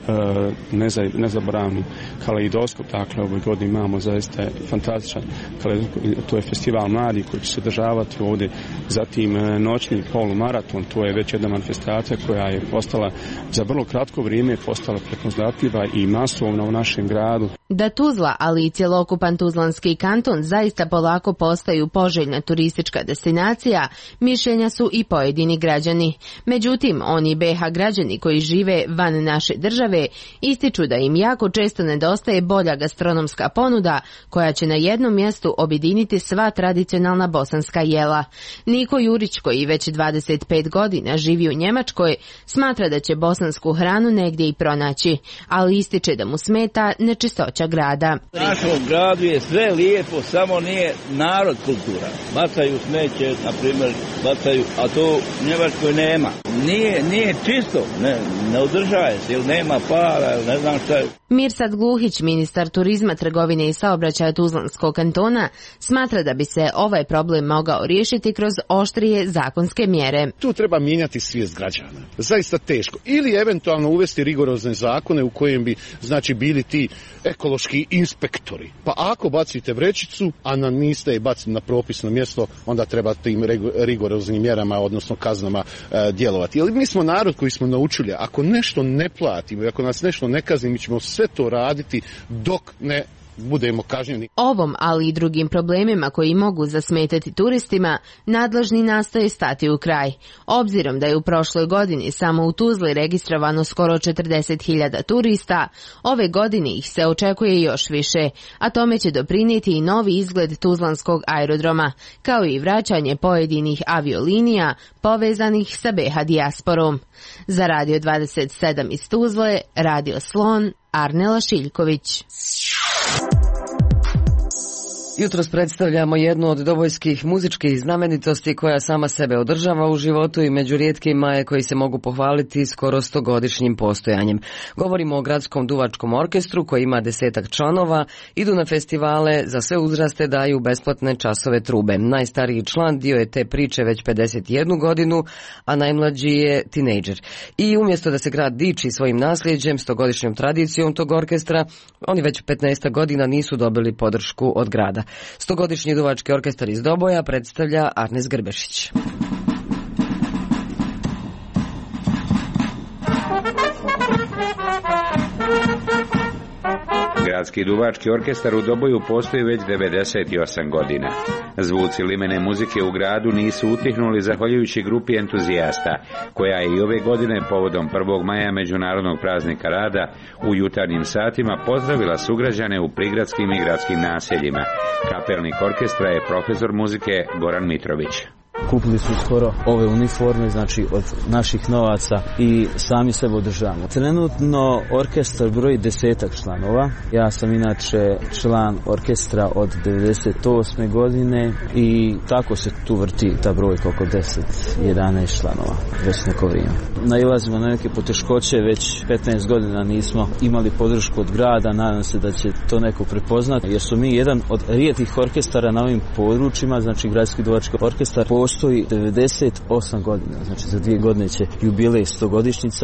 nezaboravni kaleidoskop, dakle ovoj godini imamo zaista fantastičan kaleidoskop, to je festival mladih koji će se održavati ovdje, zatim noćni polumaraton, to je već jedna manifestacija koja je postala za vrlo kratko vrijeme postala prepoznatljiva i masovna u našem gradu. Da Tuzla, ali i cjelokupan tuzlanski kanton zaista polako postaju poželjna turistička destinacija, mišljenja su i pojedini građani. Međutim, oni BiH građani koji žive van naše države ističu da im jako često nedostaje bolja gastronomska ponuda koja će na jednom mjestu objediniti sva tradicionalna bosanska jela. Niko Jurić, koji već 25 godina živi u Njemačkoj, smatra da će bosansku hranu negdje i pronaći, ali ističe da mu smeta nečistoća grada. U našom gradu je sve lijepo, samo nije narod kultura. Bacaju smeće, na primjer, a to u Njemačkoj nema. Nije čisto, ne održaje se, ili nema para, ili ne znam šta je. Mirsad Gluhić, ministar turizma, trgovine i saobraćaja Tuzlanskog kantona, smatra da bi se ovaj problem mogao riješiti kroz oštrije zakonske mjere. Tu treba mijenjati svijest građana. Zaista teško. Ili eventualno uvesti rigorozne zakone u kojem bi bili ti ekološki inspektori. Pa ako bacite vrećicu, a niste je bacili na propisno mjesto, onda treba tim rigoroznim mjerama, odnosno kaznama djelovati. Jer mi smo narod koji smo naučili, ako nešto ne platimo i ako nas nešto ne kazni, mi ćemo sve to raditi dok ne budemo kažnjeni. Ovom, ali i drugim problemima koji mogu zasmetati turistima, nadležni nastoje stati u kraj. Obzirom da je u prošloj godini samo u Tuzli registrovano skoro 40.000 turista, ove godine ih se očekuje još više, a tome će doprinijeti i novi izgled tuzlanskog aerodroma, kao i vraćanje pojedinih aviolinija povezanih sa BiH dijasporom. Za Radio 27 iz Tuzle, Radio Slon, Arnela Šiljković. Jutros predstavljamo jednu od dobojskih muzičkih znamenitosti koja sama sebe održava u životu i među rijetkima je koji se mogu pohvaliti skoro 100-godišnjim postojanjem. Govorimo o Gradskom duvačkom orkestru koji ima 10-ak članova, idu na festivale, za sve uzraste daju besplatne časove trube. Najstariji član dio je te priče već 51 godinu, a najmlađi je tinejdžer. I umjesto da se grad diči svojim nasljeđem, 100-godišnjom tradicijom tog orkestra, oni već 15 godina nisu dobili podršku od grada. 100-godišnji duvački orkestar iz Doboja predstavlja Arnes Grbešić. Gradski duvački orkestar u Doboju postoji već 98 godina. Zvuci limene muzike u gradu nisu utihnuli zahvaljujući grupi entuzijasta, koja je i ove godine povodom 1. maja Međunarodnog praznika rada u jutarnjim satima pozdravila sugrađane u prigradskim i gradskim naseljima. Kapelnik orkestra je profesor muzike Goran Mitrović. Kupili su skoro ove uniforme, znači od naših novaca i sami sebe održavamo. Trenutno orkestar broji 10-ak članova. Ja sam inače član orkestra od 98. godine i tako se tu vrti ta brojka oko 10-11 članova već neko vrijeme. Nailazimo na neke poteškoće, već 15 godina nismo imali podršku od grada, nadam se da će to neko prepoznati, jer su mi jedan od rijetkih orkestara na ovim područjima, znači Gradski duvački orkestar postoji 98 godina, znači za 2 godine će jubilej 100-godišnjica.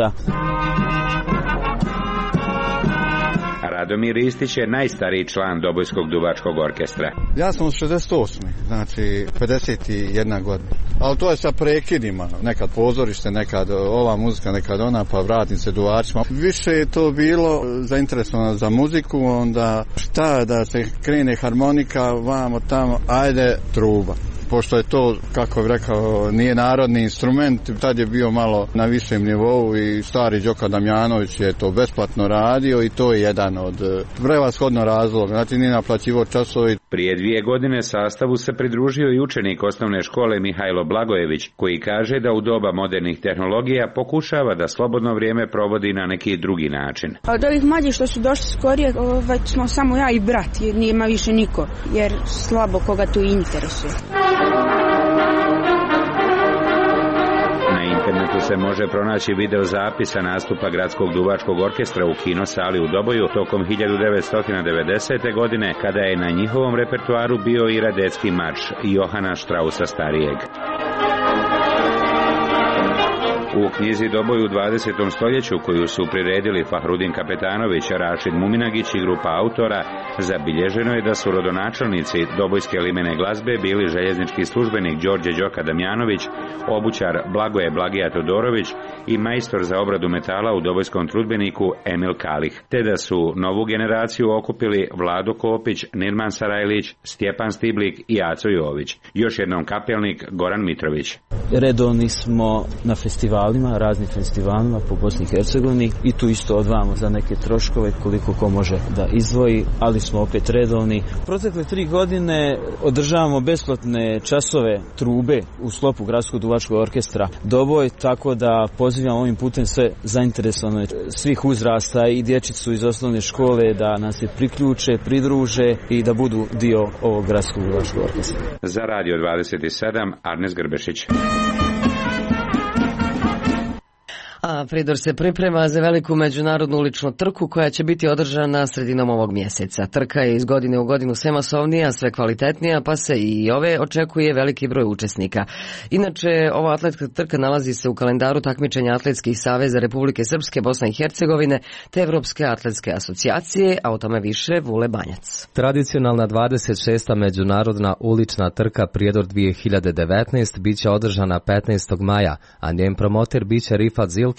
Radomir Ristić je najstariji član Dobojskog duvačkog orkestra. Ja sam od 68. znači 51 godina. Ali to je sa prekidima, nekad pozorište, nekad ova muzika, nekad ona, pa vratim se duvačima. Više je to bilo zainteresovano za muziku, onda šta da se krene harmonika, vamo tamo, ajde truba. Pošto je to, kako bih rekao, nije narodni instrument, tad je bio malo na višem nivou i stari Đoka Damjanović je to besplatno radio i to je jedan od prevashodno razloga, znači nije naplaćivo časovi. Prije 2 godine sastavu se pridružio i učenik osnovne škole Mihajlo Blagojević, koji kaže da u doba modernih tehnologija pokušava da slobodno vrijeme provodi na neki drugi način. Od ovih mlađih što su došli skorije, smo samo ja i brat, jer nima više niko, jer slabo koga tu interesuje. Na internetu se može pronaći video zapisa nastupa Gradskog duvačkog orkestra u kinosali u Doboju tokom 1990. godine, kada je na njihovom repertoaru bio i Radecki marš Johana Strausa starijeg. U knjizi Doboj u 20. stoljeću, koju su priredili Fahrudin Kapetanović, Rašid Muminagić i grupa autora, zabilježeno je da su rodonačelnici dobojske limene glazbe bili željeznički službenik Đorđe Đoka Damjanović, obućar Blagoje Blagija Todorović i majstor za obradu metala u dobojskom trudbeniku Emil Kalih, te da su novu generaciju okupili Vlado Kopić, Nirman Sarajlić, Stjepan Stiblik i Aco Jović. Još jednom kapelnik Goran Mitrović. Redovni smo na festivalima, raznim festivalima po Bosni i Hercegovini i tu isto odvajamo za neke troškove koliko ko može da izdvoji, ali smo opet redovni. Protekle 3 godine održavamo besplatne časove trube u sklopu Gradskog duvačkog orkestra Doboj, tako da pozivam ovim putem sve zainteresovane svih uzrasta i dječicu iz osnovne škole da nam se priključe, pridruže i da budu dio ovog Gradskog duvačkog orkestra. Za Radio 27, Arnes Grbešić. A Pridor se priprema za veliku međunarodnu uličnu trku koja će biti održana sredinom ovog mjeseca. Trka je iz godine u godinu sve masovnija, sve kvalitetnija, pa se i ove očekuje veliki broj učesnika. Inače, ova atletska trka nalazi se u kalendaru takmičenja Atletskih saveza Republike Srpske, Bosne i Hercegovine te Evropske atletske asocijacije, a o tome više Vule Banjac. Tradicionalna 26. međunarodna ulična trka Prijedor 2019 biće održana 15. maja, a njen promoter biće Rifat Zilkić,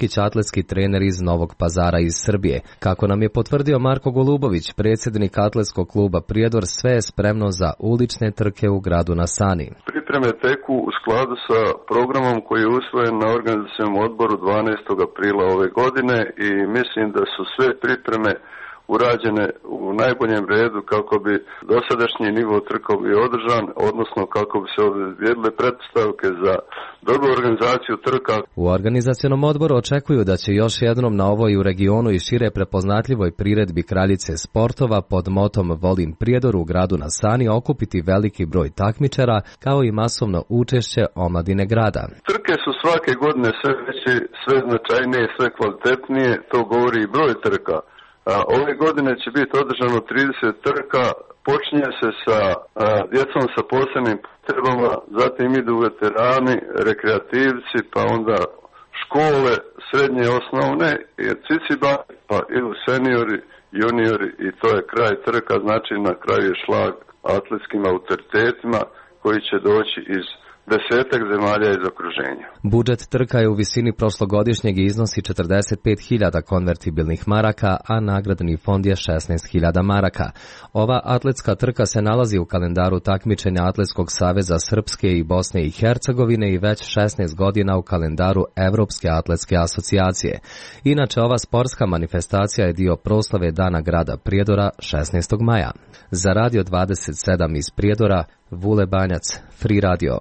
Lukić, atletski trener iz Novog Pazara iz Srbije. Kako nam je potvrdio Marko Golubović, predsjednik atletskog kluba Prijedor, sve je spremno za ulične trke u gradu na Sani. Pripreme teku u skladu sa programom koji je usvojen na organizacijskom odboru 12. aprila ove godine i mislim da su sve pripreme urađene u najboljem redu kako bi dosadašnji nivo trka bio održan, odnosno kako bi se obezbijedile pretpostavke za dobru organizaciju trka. U organizacionom odboru očekuju da će još jednom na ovoj u regionu i šire prepoznatljivoj priredbi Kraljice sportova pod motom Volim Prijedor u gradu na Sani okupiti veliki broj takmičara kao i masovno učešće omladine grada. Trke su svake godine sve veće, sve značajnije, sve kvalitetnije, to govori i broj trka. Ove godine će biti održano 30 trka, počinje se sa djecom sa posebnim potrebama, zatim idu veterani, rekreativci, pa onda škole, srednje, osnovne, cicibani, pa idu seniori, juniori i to je kraj trka, znači na kraju je šlag atletskim autoritetima koji će doći iz desetak zemalja iz okruženja. Budžet trka je u visini prošlogodišnjeg i iznosi 45.000 konvertibilnih maraka, a nagradni fond je 16.000 maraka. Ova atletska trka se nalazi u kalendaru takmičenja Atletskog saveza Srpske i Bosne i Hercegovine i već 16 godina u kalendaru Evropske atletske asocijacije. Inače, ova sportska manifestacija je dio proslave Dana grada Prijedora 16. maja. Za Radio 27 iz Prijedora, Vule Banjac, Free Radio.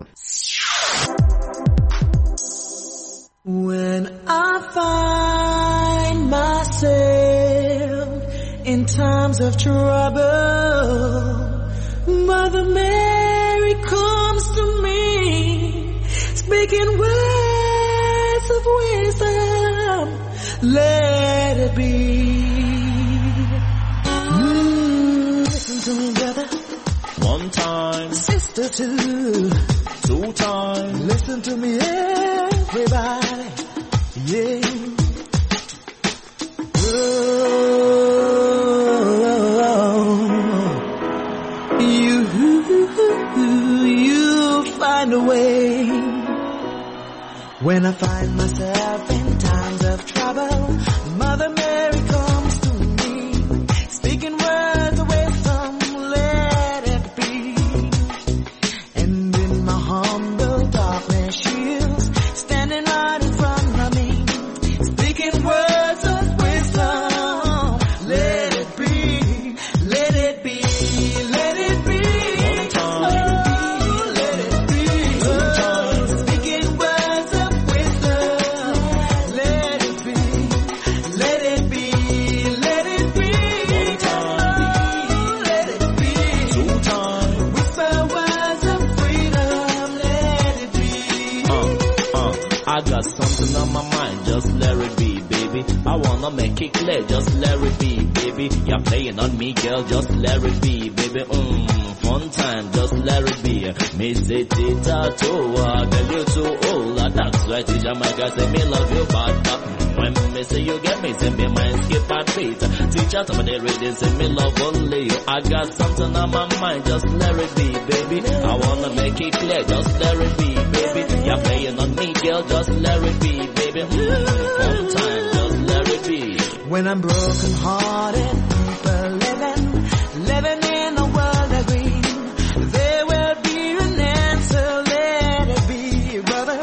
When I find myself in times of trouble, Mother Mary comes to me, speaking words of wisdom, let it be. Listen to me, brother. One time, sister too. Two times, listen to me, everybody. Yeah. You'll find a way. When I find myself in times of trouble, Mother Mary comes to me, speaking words of wisdom, let it be. And in my humble darkness, she's standing right in front of me, speaking words of wisdom, let it be, let it be, let it be. one time, Oh, let it be. two times, Speaking words of wisdom, let it be, let it be, let it be. one time, Oh, let it be. two times. Whisper words of freedom, let it be. I got something on my mind, just let it be, baby. I wanna make it clear, just let it be, baby. You're playing on me, girl, just let it be, baby. Fun time, just let it be. Me say tita toa, girl you too old. That's right, Jamaica say me love you, but when me say you get me, say me mind skip a beat. Teacher, some of the reading say me love only you. I got something on my mind, just let it be, baby. I wanna make it clear, just let it be, baby. You're playing on me, girl, just let it be, baby. Fun time, just let it be. When I'm broken hearted, people living in a world of green, there will be an answer, let it be, brother.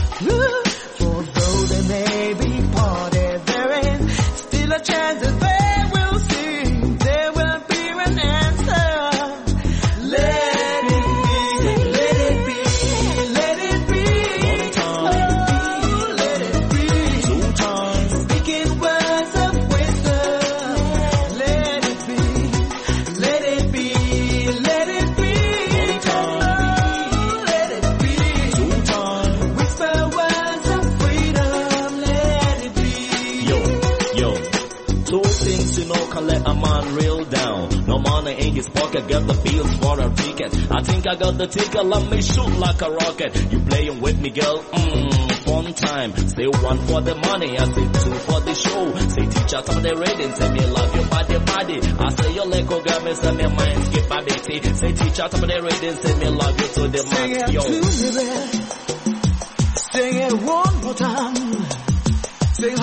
For though they may be parted, there is still a chance that they will see, there will be an answer. Let it be, let it be, let it be. One time, Oh, let it be. two times, Speaking words of wisdom, let it be, let it be, let it be. one time, Let it be. two times. Whisper words of freedom, let it be. Yo, two things you know can let a man reel down. No money in his pocket, get the bills for a ticket. I think I got the ticket, let me shoot like a rocket. You playing with me, girl? Fun time. Say one for the money, I say two for the show. Say teacher, some of the reading, say me love your body. I say your Lego girl, me say me mind skip a bit. Say teacher, some of the reading, say me love you to the Sing max. it Yo. to me, baby. Sing it one more time. Sing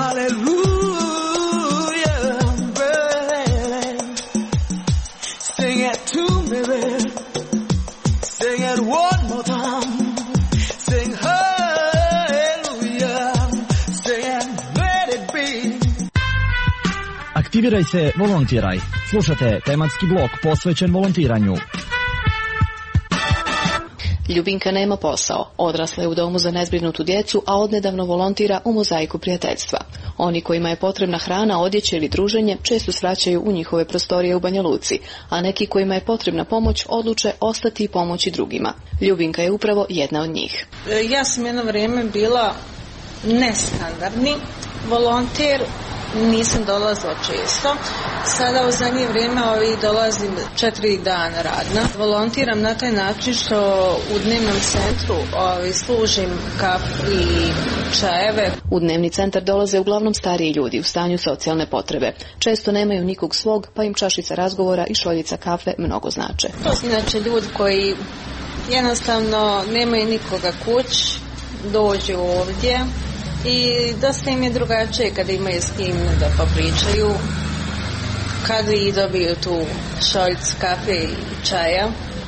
Aktiviraj se, volontiraj. Slušate tematski blok posvećen volontiranju. Ljubinka nema posao, odrasla je u domu za nezbrinutu djecu, a odnedavno volontira u Mozaiku prijateljstva. Oni kojima je potrebna hrana, odjeća ili druženje često svraćaju u njihove prostorije u Banja Luci, a neki kojima je potrebna pomoć odluče ostati i pomoći drugima. Ljubinka je upravo jedna od njih. Ja sam jedno vrijeme bila nestandardni volonter, nisam dolazila često. Sada u zadnje vrijeme dolazim 4 dana radna. Volontiram na taj način što u dnevnom centru služim kafu i čajeve. U dnevni centar dolaze uglavnom stariji ljudi u stanju socijalne potrebe. Često nemaju nikog svog, pa im čašica razgovora i šoljica kafe mnogo znače. To su inače ljudi koji jednostavno nemaju nikoga kuć, dođu ovdje. I dosta im je drugačije kada imaju s kim da popričaju, kada i dobiju tu šoljicu kafe i čaja,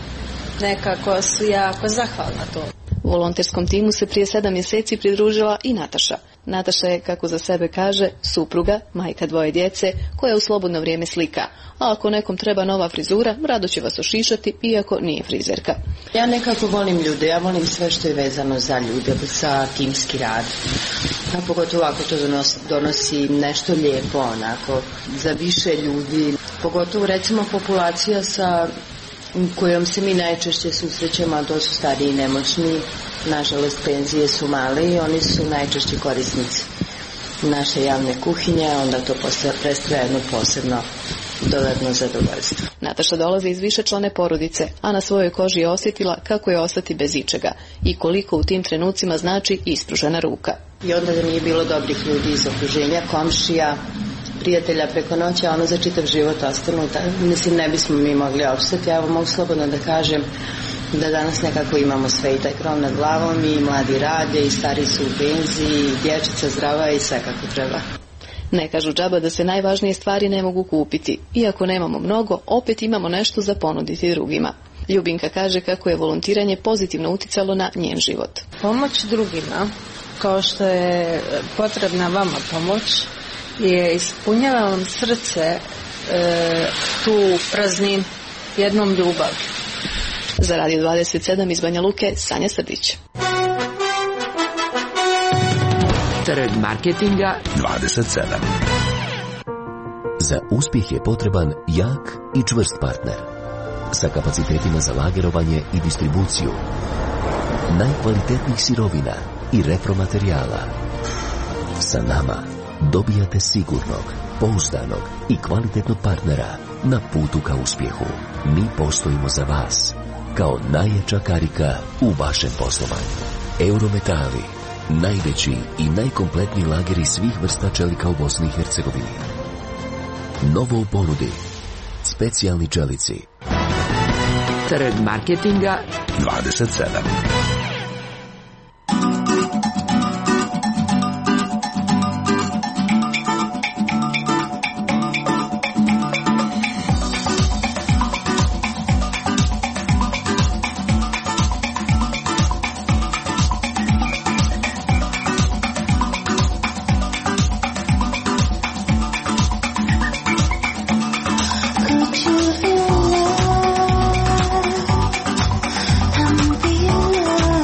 nekako su jako zahvalna to. Volonterskom timu se prije 7 mjeseci pridružila i Nataša. Nataša je, kako za sebe kaže, supruga, majka 2 djece, koja u slobodno vrijeme slika. A ako nekom treba nova frizura, rado će vas ošišati, iako nije frizerka. Ja nekako volim ljude, ja volim sve što je vezano za ljude, za timski rad. A pogotovo ako to donosi nešto lijepo, onako, za više ljudi. Pogotovo, recimo, populacija sa kojom se mi najčešće susrećemo, a to su stariji i nemoćni. Nažalost, penzije su male i oni su najčešći korisnici naše javne kuhinje, onda to predstavlja jedno posebno dodatno zadovoljstvo. Nataša dolazi iz višečlane porodice, a na svojoj koži je osjetila kako je ostati bez ičega i koliko u tim trenucima znači ispružena ruka. I onda da nije bilo dobrih ljudi iz okruženja, komšija, prijatelja preko noći, a ono za čitav život ostanu. Mislim, ne bismo mi mogli opstati. Ja mogu slobodno da kažem da danas nekako imamo sve, i taj krov nad glavom, i mladi rade, i stari su u penziji, i dječica zdrava i sve kako treba. Ne kažu džaba da se najvažnije stvari ne mogu kupiti. Iako nemamo mnogo, opet imamo nešto za ponuditi drugima. Ljubinka kaže kako je volontiranje pozitivno uticalo na njen život. Pomoć drugima, kao što je potrebna vama pomoć, je ispunjava vam srce tu prazninu jednom ljubav. Za Radio 27 iz Banja Luke, Sanja Srdić. Trg marketinga 27. Za uspjeh je potreban jak i čvrst partner sa kapacitetima za lagerovanje i distribuciju najkvalitetnijih sirovina i repromaterijala. Sa nama dobijate sigurnog, pouzdanog i kvalitetnog partnera na putu ka uspjehu. Mi postojimo za vas kao najjača karika u vašem poslovanju. Eurometali, najveći i najkompletniji lageri svih vrsta čelika u Bosni i Hercegovini. Novo u ponudi, specijalni čelici. Trg marketinga 27. Could you feel love and be alone?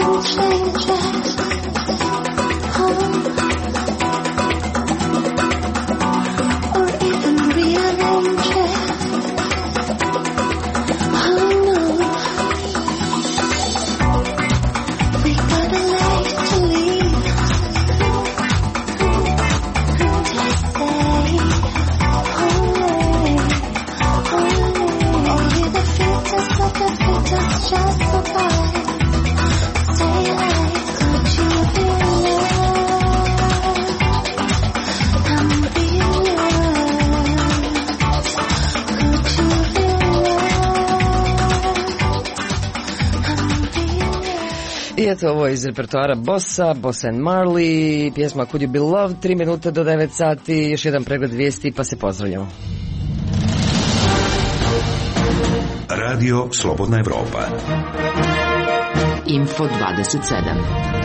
I eto, ovo je iz repertoara Bossa, Boss and Marley, pjesma Could You Be Loved, 3 minute do 9 sati, još jedan pregled vijesti pa se pozdravljamo. Radio Slobodna Evropa. Info 27.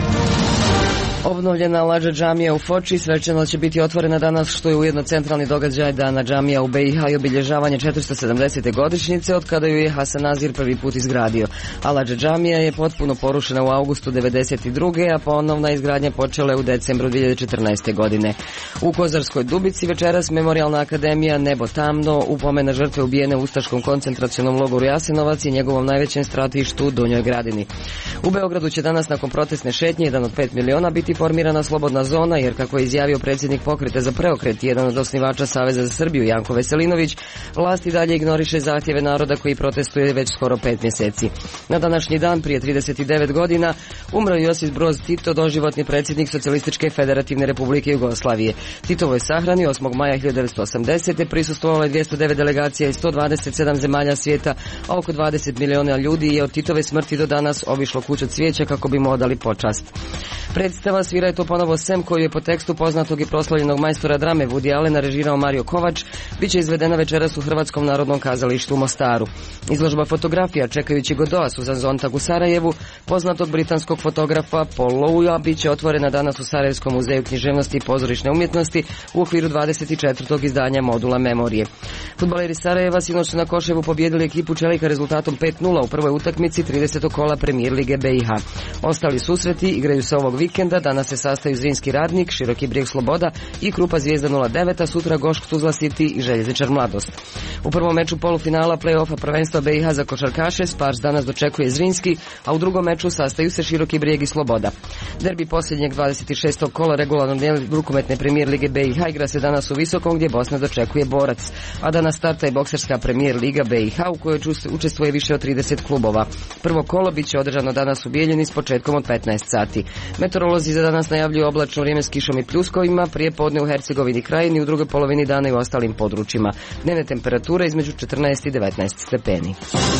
Obnovljena Lađa džamija u Foči svečano će biti otvorena danas, što je ujedno centralni događaj Dana džamija u BiH i obilježavanje 470. godišnjice od kada ju je Hasan Nazir prvi put izgradio. A Lađa džamija je potpuno porušena u augustu 1992. a ponovna izgradnja počela je u decembru 2014. godine. U Kozarskoj Dubici večeras Memorijalna akademija Nebo tamno upomena žrtve ubijene u ustaškom koncentracionom logoru Jasenovac i njegovom najvećem stratištu u Donjoj Gradini. U Beogradu će danas nakon protestne šetnje jedan od 5 miliona biti formirana slobodna zona, jer kako je izjavio predsjednik Pokreta za preokret, jedan od osnivača Saveza za Srbiju Janko Veselinović, vlast i dalje ignoriše zahtjeve naroda koji protestuje već skoro 5 mjeseci. Na današnji dan prije 39 godina umro Josip Broz Tito, doživotni predsjednik Socijalističke Federativne Republike Jugoslavije. Titovo je sahrani 8. maja 1980. prisustvovalo je 209 delegacija iz 127 zemalja svijeta, a oko 20 miliona ljudi je od Titove smrti do danas obišlo kuću cvijeća kako bi mu odali počast. Predstava Svira je to ponovo sem, koju je po tekstu poznatog i proslavljenog majstora drame Woody Allena režirao Mario Kovač, bit će izvedena večeras u Hrvatskom narodnom kazalištu u Mostaru. Izložba fotografija Čekajući Godoa Susan Zontag u Sarajevu, poznatog britanskog fotografa Paul Loweja, bit će otvorena danas u Sarajevskom muzeju književnosti i pozorišne umjetnosti u okviru 24. izdanja modula Memorije. Fudbaleri Sarajeva sinoć su na Koševu pobijedili ekipu Čelika rezultatom 5:0 u prvoj utakmici 30. kola Premier lige BiH. Ostali susreti igraju se ovog vikenda, danas se sastaju Zrinski Radnik, Široki Brijeg Sloboda i Krupa Zvijezda 09, a sutra Gošk Tuzla City i Željezničar Mladost. U prvom meču polufinala play-offa prvenstva BiH za košarkaše Spars danas dočekuje Zrinski, a u drugom meču sastaju se Široki Brijeg i Sloboda. Derbi posljednjeg 26. kola regularne rukometne Premier lige BiH igra se danas u Visokom, gdje Bosna dočekuje Borac, a danas starta i bokserska Premier liga BiH u kojoj učestvuje više od 30 klubova. Prvo kolo bit će održano danas u Bijeljini s početkom od 15 sati. Meteorolozi za danas najavljuju oblačno vrijeme s kišom i pljuskovima, prije podne u Hercegovini Krajini, u drugoj polovini dana i u ostalim područjima. Dnevne temperature između 14 i 19 stepeni.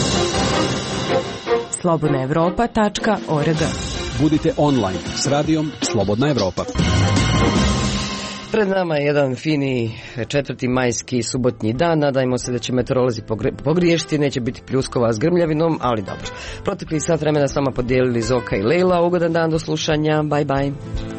slobodnaevropa.org. Budite online s radijom Slobodna Evropa. Pred nama je jedan fini 4. majski subotnji dan. Nadajmo se da će meteorolozi pogriješiti, neće biti pljuskova s grmljavinom, ali dobro. Protekli sat vremena s vama podijelili Zoka i Lejla. Ugodan dan, do slušanja. Bye bye.